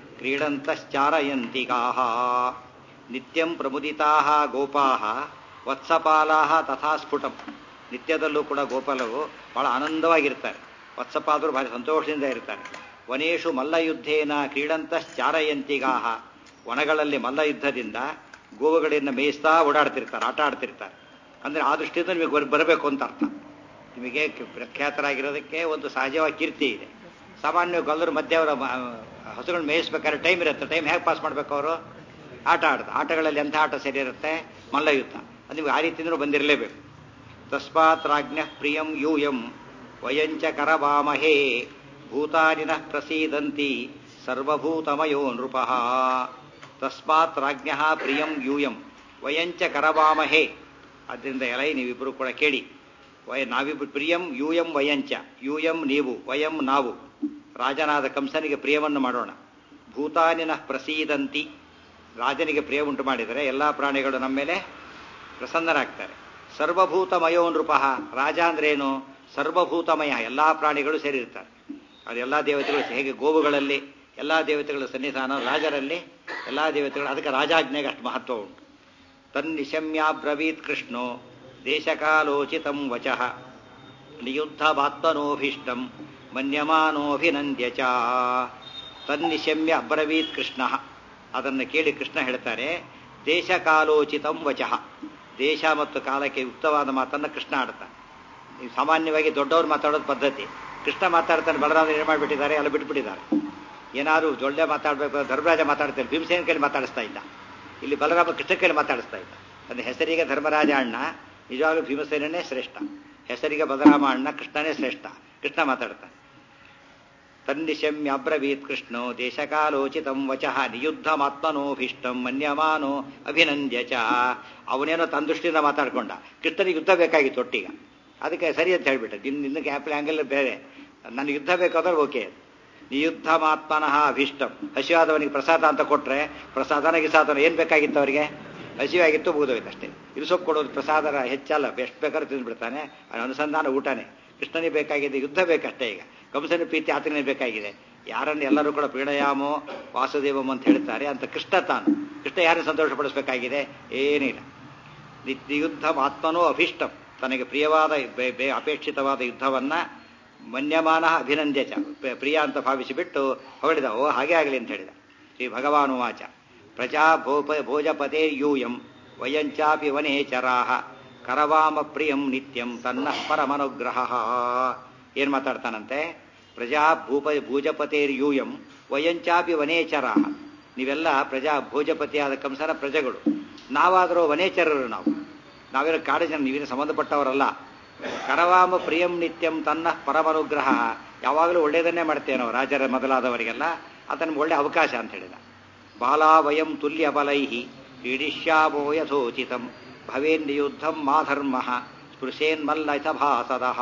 ಕ್ರೀಡಂತಶ್ಚಾರಯಂತಿಕಾಹ. ನಿತ್ಯಂ ಪ್ರಮುದಿತಾಹ ಗೋಪಾಹ ವತ್ಸಪಾಲಾಹ ತಥಾ ಸ್ಫುಟಂ, ನಿತ್ಯದಲ್ಲೂ ಕೂಡ ಗೋಪಾಲವು ಬಹಳ ಆನಂದವಾಗಿರ್ತಾರೆ. ವತ್ಸಪಾದರು ಬಹಳ ಸಂತೋಷದಿಂದ ಇರ್ತಾರೆ. ವನೇಷು ಮಲ್ಲಯುದ್ಧೇನ ಕ್ರೀಡಂತಶ್ಚಾರಯಂತಿಗಾಹ, ವನಗಳಲ್ಲಿ ಮಲ್ಲಯುದ್ಧದಿಂದ ಗೋವುಗಳಿಂದ ಮೇಯಿಸ್ತಾ ಓಡಾಡ್ತಿರ್ತಾರೆ, ಆಟ ಆಡ್ತಿರ್ತಾರೆ. ಅಂದರೆ ಆ ದೃಷ್ಟಿಯಿಂದ ನಿಮಗೆ ಬರಬೇಕು ಅಂತ ಅರ್ಥ. ನಿಮಗೆ ಪ್ರಖ್ಯಾತರಾಗಿರೋದಕ್ಕೆ ಒಂದು ಸಹಜವಾಗಿ ಕೀರ್ತಿ ಇದೆ. ಸಾಮಾನ್ಯ ಗೊಲ್ಲರ ಮಧ್ಯೆ ಅವರ ಹಸುಗಳನ್ನ ಮೇಯಿಸ್ಬೇಕಾದ್ರೆ ಟೈಮ್ ಇರುತ್ತೆ. ಟೈಮ್ ಹೇಗೆ ಪಾಸ್ ಮಾಡಬೇಕು ಅವರು? ಆಟ ಆಡ್ತಾರೆ. ಆಟಗಳಲ್ಲಿ ಎಂಥ ಆಟ ಸರಿ ಇರುತ್ತೆ? ಮಲ್ಲಯುದ್ಧ. ಅದು ನಿಮಗೆ ಆ ರೀತಿಯಿಂದ ಬಂದಿರಲೇಬೇಕು. ತಸ್ಮಾತ್ ರಾಜ್ಞ ಪ್ರಿಯಂ ಯೂಯಂ ವಯಂಚ ಕರವಾಮಹೇ ಭೂತಾನಿನಃ ಪ್ರಸೀದಂತಿ ಸರ್ವಭೂತಮಯೋ ನೃಪಃ. ತಸ್ಮಾತ್ ರಾಜ್ಞ ಪ್ರಿಯಂ ಯೂಯಂ ವಯಂಚ ಕರವಾಮಹೇ. ಆದ್ದರಿಂದ ಎಲೈ ನೀವಿಬ್ಬರು ಕೂಡ ಕೇಳಿ, ನಾವಿಬ್ಬರು ಪ್ರಿಯಂ ಯೂಯಂ ವಯಂಚ, ಯೂಯಂ ನೀವು, ವಯಂ ನಾವು, ರಾಜನಾದ ಕಂಸನಿಗೆ ಪ್ರಿಯವನ್ನು ಮಾಡೋಣ. ಭೂತಾನಿನಃ ಪ್ರಸೀದಂತಿ, ರಾಜನಿಗೆ ಪ್ರಿಯ ಉಂಟು ಮಾಡಿದರೆ ಎಲ್ಲ ಪ್ರಾಣಿಗಳು ನಮ್ಮ ಮೇಲೆ ಪ್ರಸನ್ನರಾಗ್ತಾರೆ. ಸರ್ವಭೂತಮಯೋ ನೃಪಃ, ರಾಜ ಅಂದ್ರೇನು? ಸರ್ವಭೂತಮಯ, ಎಲ್ಲ ಪ್ರಾಣಿಗಳು ಸೇರಿರ್ತಾರೆ. ಅದೆಲ್ಲ ದೇವತೆಗಳು, ಹೇಗೆ ಗೋವುಗಳಲ್ಲಿ ಎಲ್ಲ ದೇವತೆಗಳ ಸನ್ನಿಧಾನ, ರಾಜರಲ್ಲಿ ಎಲ್ಲ ದೇವತೆಗಳು. ಅದಕ್ಕೆ ರಾಜಾಜ್ಞೆಗೆ ಅಷ್ಟು ಮಹತ್ವ ಉಂಟು. ತನ್ನಿಶಮ್ಯಾಬ್ರವೀತ್ ಕೃಷ್ಣೋ ದೇಶಕಾಲೋಚಿತಂ ವಚಃ ನಿಯುದ್ಧವಾತ್ಮನೋಭೀಷ್ಟಂ ಮನ್ಯಮಾನೋಭಿನಂದ್ಯ ಚ. ತನ್ನಿಶಮ್ಯ ಅಬ್ರವೀತ್ ಕೃಷ್ಣ, ಅದನ್ನು ಕೇಳಿ ಕೃಷ್ಣ ಹೇಳ್ತಾರೆ, ದೇಶಕಾಲೋಚಿತಂ ವಚಃ, ದೇಶ ಮತ್ತು ಕಾಲಕ್ಕೆ ಯುಕ್ತವಾದ ಮಾತನ್ನು ಕೃಷ್ಣ ಆಡ್ತಾನೆ. ಸಾಮಾನ್ಯವಾಗಿ ದೊಡ್ಡವ್ರು ಮಾತಾಡೋದು ಪದ್ಧತಿ, ಕೃಷ್ಣ ಮಾತಾಡ್ತಾನೆ. ಬಲರಾಮ ಏನು ಮಾಡಿಬಿಟ್ಟಿದ್ದಾರೆ, ಎಲ್ಲ ಬಿಟ್ಬಿಟ್ಟಿದ್ದಾರೆ. ಏನಾದ್ರು ಒಳ್ಳೆ ಮಾತಾಡಬೇಕು, ಧರ್ಮರಾಜ ಮಾತಾಡ್ತಾರೆ, ಭೀಮಸೇನ ಕೈಲಿ ಮಾತಾಡಿಸ್ತಾ ಇದ್ದ. ಇಲ್ಲಿ ಬಲರಾಮ ಕೃಷ್ಣ ಕೈಲಿ ಮಾತಾಡಿಸ್ತಾ ಇದ್ದ. ಅಂದರೆ ಹೆಸರಿಗೆ ಧರ್ಮರಾಜ ಅಣ್ಣ, ನಿಜವಾಗ್ಲೂ ಭೀಮಸೇನೇ ಶ್ರೇಷ್ಠ. ಹೆಸರಿಗೆ ಬಲರಾಮ ಅಣ್ಣ, ಕೃಷ್ಣನೇ ಶ್ರೇಷ್ಠ. ಕೃಷ್ಣ ಮಾತಾಡ್ತಾನೆ. ತನ್ನಿಶಮ್ಯ ಅಬ್ರವೀತ್ ಕೃಷ್ಣೋ ದೇಶಕಾಲೋಚಿತಂ ವಚಃ ನಿಯುದ್ಧಮಾತ್ಮನೋಭೀಷ್ಟಂ ಮನ್ಯಮಾನೋ ಅಭಿನಂದ್ಯ ಚ. ಅವನೇನೋ ತನ್ನ ದೃಷ್ಟಿಯಿಂದ ಮಾತಾಡ್ಕೊಂಡ, ಕೃಷ್ಣನಿಗೆ ಯುದ್ಧ ಬೇಕಾಗಿತ್ತು ಒಟ್ಟಿಗ. ಅದಕ್ಕೆ ಸರಿ ಅಂತ ಹೇಳ್ಬಿಟ್ಟೆ, ನಿನ್ನ ಆ್ಯಂಗಲ್ ಬೇರೆ, ನನಗೆ ಯುದ್ಧ ಬೇಕಾದ್ರೆ ಓಕೆ. ನಿಯುದ್ಧಮಾತ್ಮನಃ ಅಭೀಷ್ಟಂ, ಹಸಿವಾದವನಿಗೆ ಪ್ರಸಾದ ಅಂತ ಕೊಟ್ಟರೆ ಪ್ರಸಾದನ ಗಿಸಾದನ ಏನು ಬೇಕಾಗಿತ್ತು ಅವರಿಗೆ? ಹಸಿವಾಗಿತ್ತು, ಮುಗಿದೋಯ್ತು ಅಷ್ಟೇ. ಇರುಸೊಪ್ಪು ಕೊಡೋದು ಪ್ರಸಾದನ ಹೆಚ್ಚಲ್ಲ, ಎಷ್ಟು ಬೇಕಾದ್ರೂ ತಿಂದ್ಬಿಡ್ತಾನೆ. ಅನುಸಂಧಾನ ಊಟನೇ. ಕೃಷ್ಣನಿಗೆ ಬೇಕಾಗಿದೆ, ಯುದ್ಧ ಬೇಕಷ್ಟೇ. ಈಗ ಕಂಸನ ಪ್ರೀತಿ ಆತನೇ ಬೇಕಾಗಿದೆ. ಯಾರನ್ನು ಎಲ್ಲರೂ ಕೂಡ ಪ್ರೀಣಯಾಮೋ ವಾಸುದೇವಂ ಅಂತ ಹೇಳ್ತಾರೆ, ಅಂತ ಕೃಷ್ಣ ತಾನು. ಕೃಷ್ಣ ಯಾರನ್ನು ಸಂತೋಷಪಡಿಸಬೇಕಾಗಿದೆ? ಏನಿಲ್ಲ. ನಿಯುದ್ಧ ಆತ್ಮನೋ ಅಭೀಷ್ಟಂ, ತನಗೆ ಪ್ರಿಯವಾದ ಅಪೇಕ್ಷಿತವಾದ ಯುದ್ಧವನ್ನ ಮನ್ಯಮಾನ ಅಭಿನಂದ್ಯ ಚ, ಪ್ರಿಯ ಅಂತ ಭಾವಿಸಿಬಿಟ್ಟು ಹೊಗಳಿದ. ಓ ಹಾಗೆ ಆಗಲಿ ಅಂತ ಹೇಳಿದ. ಶ್ರೀ ಭಗವಾನುವಾಚ ಪ್ರಜಾ ಭೋಜಪತೇರ್ಯೂಯಂ ವಯಂಚಾಪಿ ವನೇಚರಾಹ ಕರವಾಮ ಪ್ರಿಯಂ ನಿತ್ಯಂ ತನ್ನ ಪರಮನುಗ್ರಹ. ಏನ್ ಮಾತಾಡ್ತಾನಂತೆ? ಪ್ರಜಾ ಭೋಜಪತೇರ್ಯೂಯಂ ವಯಂಚಾಪಿ ವನೇಚರಾಹ, ನೀವೆಲ್ಲ ಪ್ರಜಾ ಭೋಜಪತಿಯಾದ ಕಂಸನ ಪ್ರಜೆಗಳು, ನಾವಾದರೂ ವನೇಚರರು. ನಾವೇನು ಕಾಡು ಜನ, ನೀವೇನು ಸಂಬಂಧಪಟ್ಟವರಲ್ಲ. ಕರವಾಮ ಪ್ರಿಯಂ ನಿತ್ಯಂ ತನ್ನ ಪರಮನುಗ್ರಹ, ಯಾವಾಗಲೂ ಒಳ್ಳೆಯದನ್ನೇ ಮಾಡ್ತೇವೆ ನಾವು ರಾಜರ ಮೊದಲಾದವರಿಗೆಲ್ಲ, ಅದನ್ನು ಒಳ್ಳೆ ಅವಕಾಶ ಅಂತ ಹೇಳಿದ. ಬಾಲಾ ವಯಂ ತುಲ್ಯ ಬಲೈಹಿ ಕ್ರೀಡಿಷ್ಯಾಮೋ ಯಥೋಚಿತಂ ಭವೇನ್ನಿಯುದ್ಧಂ ಮಾಧರ್ಮ ಸ್ಪೃಶೇನ್ಮಲ್ಲ ಸಭಾಸದಃ.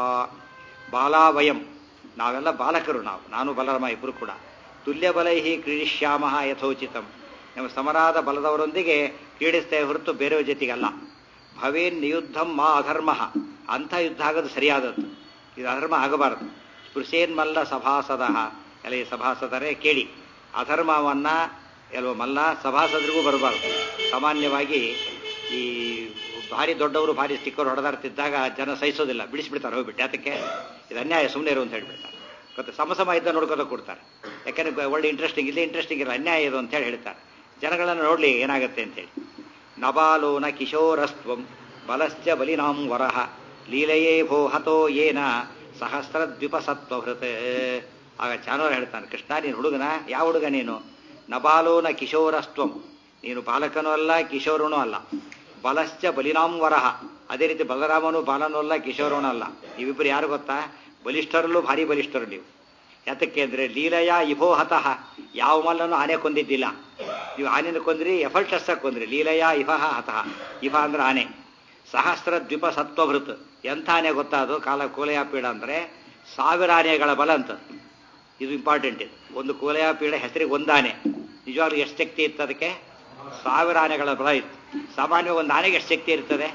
ಬಾಲಾ ವಯಂ, ನಾವೆಲ್ಲ ಬಾಲಕರು, ನಾನು ಬಲರಾಮ ಇಬ್ಬರು ಕೂಡ. ತುಲ್ಯ ಬಲೈಹಿ ಕ್ರೀಡಿಷ್ಯಾಮ ಯಥೋಚಿತಂ, ನಮ್ಮ ಸಮರಾದ ಬಲದವರೊಂದಿಗೆ ಕ್ರೀಡಿಸ್ತೇವೆ ಹೊರತು ಬೇರೆಯವ್ರ ಜೊತೆಗಲ್ಲ. ಭವೇನ್ ನಿಯುದ್ಧಂ ಮಾ ಅಧರ್ಮ, ಅಂಥ ಯುದ್ಧ ಆಗೋದು ಸರಿಯಾದದ್ದು, ಇದು ಅಧರ್ಮ ಆಗಬಾರದು. ಸ್ಪೃಶೇನ್ಮಲ್ಲ ಸಭಾಸದಃ, ಎಲ್ಲ ಈ ಸಭಾಸದರೇ ಕೇಳಿ, ಅಧರ್ಮವನ್ನ ಎಲ್ಲೋ ಮಲ್ಲ ಸಭಾಸದರಿಗೂ ಬರಬಾರದು. ಸಾಮಾನ್ಯವಾಗಿ ಈ ಭಾರಿ ದೊಡ್ಡವರು ಭಾರಿ ಸ್ಟಿಕ್ಕರ್ ಹೊಡೆದಾಡ್ತಿದ್ದಾಗ ಜನ ಸಹಿಸೋದಿಲ್ಲ, ಬಿಡಿಸ್ಬಿಡ್ತಾರೆ, ಹೋಗ್ಬಿಟ್ಟು ಅದಕ್ಕೆ ಇದು ಅನ್ಯಾಯ, ಸುಮ್ಮನೆ ಇರು ಅಂತ ಹೇಳ್ಬಿಡ್ತಾರೆ. ಮತ್ತೆ ಸಮ ಇದ್ದ ನೋಡ್ಕೋತ ಕೊಡ್ತಾರೆ. ಯಾಕಂದ್ರೆ ಒಳ್ಳೆ ಇಂಟ್ರೆಸ್ಟಿಂಗ್ ಇಲ್ಲ, ಇಂಟ್ರೆಸ್ಟಿಂಗ್ ಇಲ್ಲ, ಅನ್ಯಾಯ ಇದು ಅಂತ ಹೇಳಿ ಹೇಳ್ತಾರೆ. ಜನಗಳನ್ನು ನೋಡ್ಲಿ ಏನಾಗುತ್ತೆ ಅಂತೇಳಿ. ನಬಾಲೋನ ಕಿಶೋರಸ್ತ್ವಂ ಬಲಶ್ಚ ಬಲಿನಾಂ ವರಹ ಲೀಲೆಯೇ ಭೋ ಹತೋ ಏನ ಸಹಸ್ರದ್ವಿಪಸತ್ವಭೃತ್. ಆಗ ಚಾನೋರ್ ಹೇಳ್ತಾನೆ, ಕೃಷ್ಣ ನೀನು ಹುಡುಗನ, ಯಾವ ಹುಡುಗ ನೀನು? ನಬಾಲೋನ ಕಿಶೋರಸ್ತ್ವಂ, ನೀನು ಬಾಲಕನೂ ಅಲ್ಲ ಕಿಶೋರನೂ ಅಲ್ಲ. ಬಲಶ್ಚ ಬಲಿನಾಂ ವರಹ, ಅದೇ ರೀತಿ ಬಲರಾಮನು ಬಾಲನೂ ಅಲ್ಲ ಕಿಶೋರನೂ ಅಲ್ಲ. ನೀವಿಬ್ಬರು ಯಾರು ಗೊತ್ತಾ? ಬಲಿಷ್ಠರಲ್ಲೂ ಭಾರಿ ಬಲಿಷ್ಠರು ನೀವು. ಯಾತಕ್ಕೆ ಅಂದ್ರೆ ಲೀಲೆಯ ಇಭೋ ಹತಃ, ಯಾವ ಮಲ್ಲನೂ ಆನೆ ಕೊಂದಿದ್ದಿಲ್ಲ, ನೀವು ಆನೆನ ಕೊಂದ್ರಿ, ಎಫಲ್ಟಸ್ ಕೊಂದ್ರಿ. ಲೀಲೆಯ ಇಭಃ ಹತಃ, ಇಭ ಅಂದ್ರೆ ಆನೆ. ಸಹಸ್ರ ದ್ವಿಪ ಸತ್ವಭೃತ್, ಎಂಥ ಆನೆ ಗೊತ್ತಾ ಅದು? ಕೋಲೆಯಾಪೀಡ ಅಂದ್ರೆ 1000 ಆನೆಗಳ ಬಲ ಅಂತ. ಇದು ಇಂಪಾರ್ಟೆಂಟ್. ಇದು ಒಂದು ಕೋಲೆಯಾಪೀಡ ಹೆಸರಿಗೆ ಒಂದಾನೆ, ನಿಜವಾಗ್ಲೂ ಎಷ್ಟು ಶಕ್ತಿ ಇತ್ತು ಅದಕ್ಕೆ? 1000 ಆನೆಗಳ ಬಲ ಇತ್ತು. ಸಾಮಾನ್ಯ ಒಂದು ಆನೆಗೆ ಎಷ್ಟು ಶಕ್ತಿ ಇರ್ತದೆ?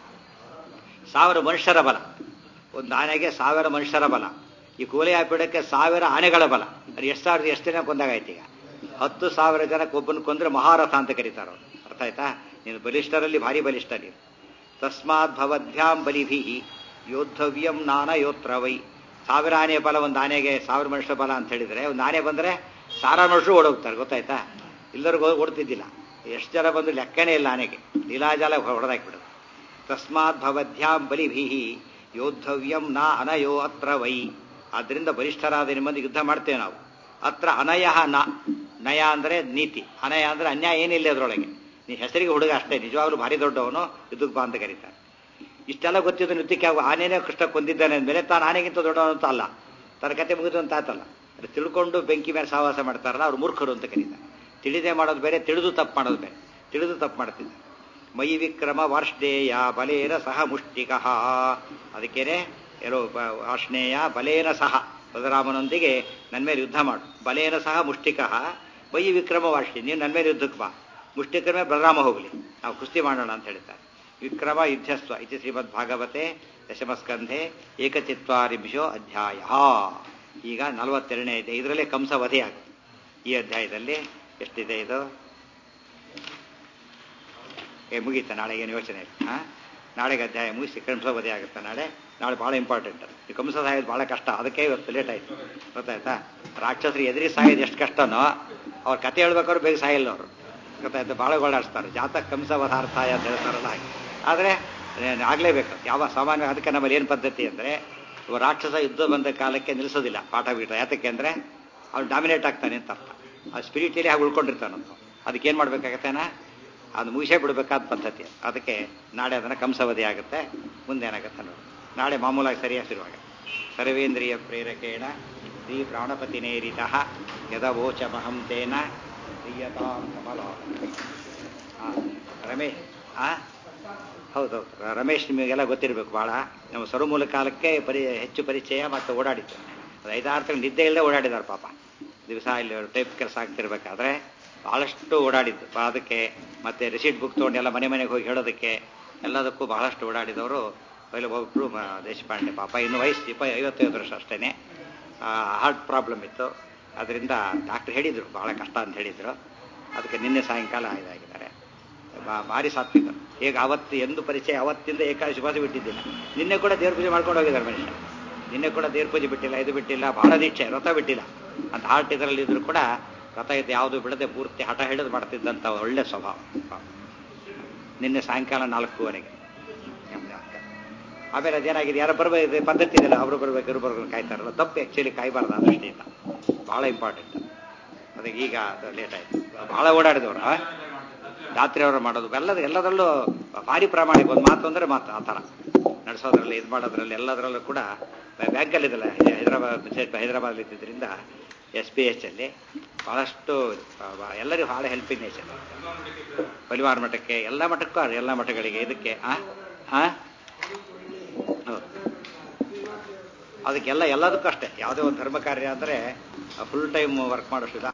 1000 ಮನುಷ್ಯರ ಬಲ. ಒಂದು ಆನೆಗೆ 1000 ಮನುಷ್ಯರ ಬಲ. ಈ ಕೋಲೆಯಾಪೀಡಕ್ಕೆ 1000 ಆನೆಗಳ ಬಲ. ಅದು ಎಷ್ಟು ಜನ ಕೊಂದಾಗಾಯ್ತು? ಈಗ 10,000 ಜನಕ್ಕೆ ಒಬ್ಬನ ಕೊಂದ್ರೆ ಮಹಾರಥ ಅಂತ ಕರೀತಾರ. ಅರ್ಥ ಆಯ್ತಾ? ನೀನು ಬಲಿಷ್ಠರಲ್ಲಿ ಭಾರಿ ಬಲಿಷ್ಠ ನೀನು. ತಸ್ಮಾತ್ ಭವದ್ಭ್ಯಾಂ ಬಲಿಭಿ ಯೋದ್ಧವ್ಯಂ ನಾನಯೋತ್ರ ವೈ. 1000 ಆನೆ ಬಲ, ಒಂದು ಆನೆಗೆ 1000 ಮನುಷ್ಯ ಬಲ ಅಂತ ಹೇಳಿದ್ರೆ, ಒಂದು ಆನೆ ಬಂದ್ರೆ 1000 ಮನುಷ್ಯರು ಓಡೋಗ್ತಾರೆ, ಗೊತ್ತಾಯ್ತಾ? ಎಲ್ಲರಿಗೂ ಓಡ್ತಿದ್ದಿಲ್ಲ, ಎಷ್ಟು ಜನ ಬಂದು ಲೆಕ್ಕನೇ ಇಲ್ಲ ಆನೆಗೆ. ಲೀಲಾಜಾಲ ಹೊಡೆದಾಕ್ಬಿಡೋದು. ತಸ್ಮಾತ್ ಭವದ್ಭ್ಯಾಂ ಬಲಿಭಿ ಯೋದ್ಧವ್ಯಂ ನಾ ಅನಯೋ ಅತ್ರ ವೈ. ಆದ್ದರಿಂದ ಬಲಿಷ್ಠರಾದ ನಿಮ್ಮಂದು ಯುದ್ಧ ಮಾಡ್ತೇವೆ ನಾವು. ಅತ್ರ ಅನಯ ನ, ನಯ ಅಂದ್ರೆ ನೀತಿ, ಅನಯ ಅಂದ್ರೆ ಅನ್ಯಾಯ ಏನಿಲ್ಲ ಅದರೊಳಗೆ. ನೀ ಹೆಸರಿಗೆ ಹುಡುಗ ಅಷ್ಟೇ, ನಿಜವಾಗ್ಲೂ ಭಾರಿ ದೊಡ್ಡವನು, ಯುದ್ಧಕ್ಕೆ ಬಾ ಅಂತ ಕರೀತಾರೆ. ಇಷ್ಟೆಲ್ಲ ಗೊತ್ತಿದ್ದು ಯುದ್ಧಕ್ಕೆ ಆನೆನೇ ಕೃಷ್ಣ ಕೊಂದಿದ್ದಾನೆ ಅಂದಮೇಲೆ ತಾನು ಆನೆಗಿಂತ ದೊಡ್ಡವನು ಅಂತ ಅಲ್ಲ, ತನ್ನ ಕತೆ ಮುಗಿದು ಅಂತ ಆತಲ್ಲ. ಅದು ತಿಳ್ಕೊಂಡು ಬೆಂಕಿ ಮೇಲೆ ಸಹವಾಸ ಮಾಡ್ತಾರಲ್ಲ, ಅವ್ರು ಮೂರ್ಖರು ಅಂತ ಕರೀತಾರೆ. ತಿಳಿದೇ ಮಾಡೋದು ಬೇರೆ, ತಿಳಿದು ತಪ್ಪು ಮಾಡೋದು ಬೇರೆ. ತಿಳಿದು ತಪ್ಪು ಮಾಡ್ತಿದ್ದ. ಮಯಿ ವಿಕ್ರಮ ವಾರ್ಷ್ಣೇಯ ಬಲೇನ ಸಹ ಮುಷ್ಟಿಕಃ. ಅದಕ್ಕೇನೆ ಎಲ್ಲೋ ವಾರ್ಷ್ಣೇಯ ಬಲೇನ ಸಹ, ಬಲರಾಮನೊಂದಿಗೆ ನನ್ನ ಮೇಲೆ ಯುದ್ಧ ಮಾಡು. ಬಲೇನ ಸಹ ಮುಷ್ಟಿಕಃ ಮಯಿ ವಿಕ್ರಮ ವಾರ್ಷ್ಣಿ, ನೀವು ನನ್ನ ಮೇಲೆ ಯುದ್ಧಕ್ಕೆ ಬಾ. ಮುಷ್ಟಿಕರ ಮೇಲೆ ಬಲರಾಮ ಹೋಗಲಿ, ನಾವು ಕುಸ್ತಿ ಮಾಡೋಣ ಅಂತ ಹೇಳ್ತಾರೆ. ವಿಕ್ರಮ ಯುದ್ಧಸ್ವ ಇತಿ ಶ್ರೀಮದ್ ಭಾಗವತೆ ದಶಮಸ್ಕಂಧೆ 140 ಅಧ್ಯಾಯ. ಈಗ 42ನೇ ಇದೆ. ಇದರಲ್ಲೇ ಕಂಸ ವಧೆ ಆಗುತ್ತೆ ಈ ಅಧ್ಯಾಯದಲ್ಲಿ. ಎಷ್ಟಿದೆ ಇದು? ಮುಗೀತಾ ನಾಳೆ ಏನು ಯೋಚನೆ ಇಲ್ಲ. ನಾಳೆಗೆ ಅಧ್ಯಾಯ ಮುಗಿಸಿ ಕಂಸವಧೆ ಆಗುತ್ತೆ ನಾಳೆ. ನಾಳೆ ಭಾಳ ಇಂಪಾರ್ಟೆಂಟ್ ಅದು. ಈ ಕಂಸ ಸಾಯೋದು ಭಾಳ ಕಷ್ಟ, ಅದಕ್ಕೆ ಇವತ್ತು ಲೇಟ್ ಆಯಿತು. ಗೊತ್ತಾಯ್ತಾ? ರಾಕ್ಷಸರು ಎದುರಿ ಸಾಯೋದು ಎಷ್ಟು ಕಷ್ಟನೋ ಅವ್ರ ಕತೆ ಹೇಳ್ಬೇಕಾದ್ರು ಬೇಗ ಸಾಯಿಲ್ಲ ಅವರು. ಗೊತ್ತಾಯ್ತು? ಭಾಳ ಗೋಳಾಡಿಸ್ತಾರೆ. ಜಾತಕ ಕಂಸವಧಾರ್ಥಾಯ ಅಂತ ಹೇಳ್ತಾರಲ್ಲ ಹಾಗೆ. ಆದರೆ ಆಗಲೇಬೇಕು ಯಾವ ಸಾಮಾನ್ಯ. ಅದಕ್ಕೆ ನಮ್ಮಲ್ಲಿ ಏನು ಪದ್ಧತಿ ಅಂದರೆ, ರಾಕ್ಷಸ ಯುದ್ಧ ಬಂದ ಕಾಲಕ್ಕೆ ನಿಲ್ಲಿಸೋದಿಲ್ಲ ಪಾಠ ಬೀಟ. ಯಾತಕ್ಕೆ ಅಂದರೆ ಅವ್ನು ಡಾಮಿನೇಟ್ ಆಗ್ತಾನೆ ಅಂತ ಅರ್ಥ. ಆ ಸ್ಪಿರಿಟಲ್ಲಿ ಹಾಗೆ ಉಳ್ಕೊಂಡಿರ್ತಾನಂತ. ಅದಕ್ಕೇನು ಮಾಡಬೇಕಾಗತ್ತೇನ ಅದು ಮುಗಿಸೇ ಬಿಡಬೇಕಾದ ಪದ್ಧತಿ. ಅದಕ್ಕೆ ನಾಳೆ ಅದನ್ನು ಕಂಸವಧೆ ಆಗುತ್ತೆ. ಮುಂದೆ ಏನಾಗುತ್ತೆ ನೋಡಿ. ನಾಳೆ ಮಾಮೂಲಾಗಿ ಸರಿಯಾಗಿ ಶುರುವಾಗ ಸರ್ವೇಂದ್ರಿಯ ಪ್ರೇರಕೇಣ ಶ್ರೀ ಪ್ರಾಣಪತಿನೇರಿತಃ ಯದವೋಚ ಮಹಂ ತೇನ ಪ್ರಿಯತಾಂ ಕಮಲ. ರಮೇಶ್ ಹೌದೌದು, ರಮೇಶ್ ನಿಮಗೆಲ್ಲ ಗೊತ್ತಿರಬೇಕು. ಭಾಳ ನಮ್ಮ ಸರುಮೂಲ ಕಾಲಕ್ಕೆ ಹೆಚ್ಚು ಪರಿಚಯ ಮತ್ತು ಓಡಾಡಿತ್ತು. ಅದು 5-6 ತಿಂಗಳು ನಿದ್ದೆ ಇಲ್ಲದೆ ಓಡಾಡಿದ್ದಾರೆ ಪಾಪ. ದಿವಸ ಇಲ್ಲಿ ಟೈಪ್ ಕೆಲಸ ಆಗ್ತಿರ್ಬೇಕಾದ್ರೆ ಭಾಳಷ್ಟು ಓಡಾಡಿದ್ದು. ಅದಕ್ಕೆ ಮತ್ತೆ ರಿಸೀಟ್ ಬುಕ್ ತೊಗೊಂಡು ಎಲ್ಲ ಮನೆ ಮನೆಗೆ ಹೋಗಿ ಹೇಳೋದಕ್ಕೆ ಎಲ್ಲದಕ್ಕೂ ಬಹಳಷ್ಟು ಓಡಾಡಿದವರು. ಒಬ್ಬರು ದೇಶಪಾಂಡೆ ಪಾಪ, ಇನ್ನು ವಯಸ್ಸು 55 ವರ್ಷ ಅಷ್ಟೇ. ಹಾರ್ಟ್ ಪ್ರಾಬ್ಲಮ್ ಇತ್ತು. ಅದರಿಂದ ಡಾಕ್ಟ್ರ್ ಹೇಳಿದರು ಭಾಳ ಕಷ್ಟ ಅಂತ ಹೇಳಿದರು. ಅದಕ್ಕೆ ನಿನ್ನೆ ಸಾಯಂಕಾಲ ಇದಾಗಿದ್ದಾರೆ. ಭಾರಿ ಸಾತ್ವಿಕ. ಹೇಗೆ ಅವತ್ತು ಎಂದು ಪರಿಚಯ, ಅವತ್ತಿಂದ ಏಕಾದಶಿ ಉಪವಾಸ ಬಿಟ್ಟಿದ್ದಿಲ್ಲ. ನಿನ್ನೆ ಕೂಡ ದೇವ್ರ ಪೂಜೆ ಮಾಡ್ಕೊಂಡು ಹೋಗಿದ್ದಾರೆ ಮನುಷ್ಯ. ನಿನ್ನೆ ಕೂಡ ದೇವ್ರ ಪೂಜೆ ಬಿಟ್ಟಿಲ್ಲ, ಇದು ಬಿಟ್ಟಿಲ್ಲ, ಭಾಳ ದೀಕ್ಷೆ, ವ್ರತ ಬಿಟ್ಟಿಲ್ಲ. ಅಂತ ಹಾರ್ಟ್ ಇದರಲ್ಲಿ ಇದ್ರು ಕೂಡ ವ್ರತ ಇದು ಯಾವುದು ಬಿಡದೆ ಪೂರ್ತಿ ಹಠ ಹಿಡಿದು ಮಾಡ್ತಿದ್ದಂಥ ಒಳ್ಳೆ ಸ್ವಭಾವ. ನಿನ್ನೆ ಸಾಯಂಕಾಲ 4:00 ಆಮೇಲೆ ಅದೇನಾಗಿದೆ, ಯಾರು ಬರಬೇಕು ಪದ್ಧತಿ ಇದೆಯಲ್ಲ, ಅವರು ಬರಬೇಕು ಇವರು ಬರ್ಬೇಕು ಕಾಯ್ತಾರಲ್ಲ, ತಪ್ಪು. ಆ್ಯಕ್ಚುಲಿ ಕಾಯ್ಬಾರ್ದು ಆ ದೃಷ್ಟಿಯಿಂದ. ಭಾಳ ಇಂಪಾರ್ಟೆಂಟ್. ಅದಕ್ಕೆ ಈಗ ಲೇಟ್ ಆಯಿತು. ಭಾಳ ಓಡಾಡಿದವರು ರಾತ್ರಿ ಅವರು ಮಾಡೋದು ಎಲ್ಲದರಲ್ಲೂ ಭಾರಿ ಪ್ರಾಮಾಣಿಕ. ಒಂದು ಮಾತು ಅಂದರೆ ಮಾತು ಆ ಥರ ನಡೆಸೋದ್ರಲ್ಲಿ, ಇದು ಮಾಡೋದ್ರಲ್ಲಿ, ಎಲ್ಲದರಲ್ಲೂ ಕೂಡ. ಬ್ಯಾಂಕಲ್ಲಿದ್ದಲ್ಲ, ಹೈದರಾಬಾದಲ್ಲಿ ಇದ್ದಿದ್ದರಿಂದ SBH ಅಲ್ಲಿ ಭಾಳಷ್ಟು ಎಲ್ಲರಿಗೂ ಭಾಳ ಹೆಲ್ಪಿಂಗ್ ನೇಚರ್. ಪರಿವಾರ ಮಠಕ್ಕೆ, ಎಲ್ಲ ಮಠಕ್ಕೂ, ಎಲ್ಲ ಮಠಗಳಿಗೆ, ಇದಕ್ಕೆ ಅದಕ್ಕೆಲ್ಲ ಎಲ್ಲದಕ್ಕೂ ಅಷ್ಟೇ. ಯಾವುದೇ ಒಂದು ಧರ್ಮ ಕಾರ್ಯ ಅಂದರೆ ಫುಲ್ ಟೈಮ್ ವರ್ಕ್ ಮಾಡೋಷ್ಟು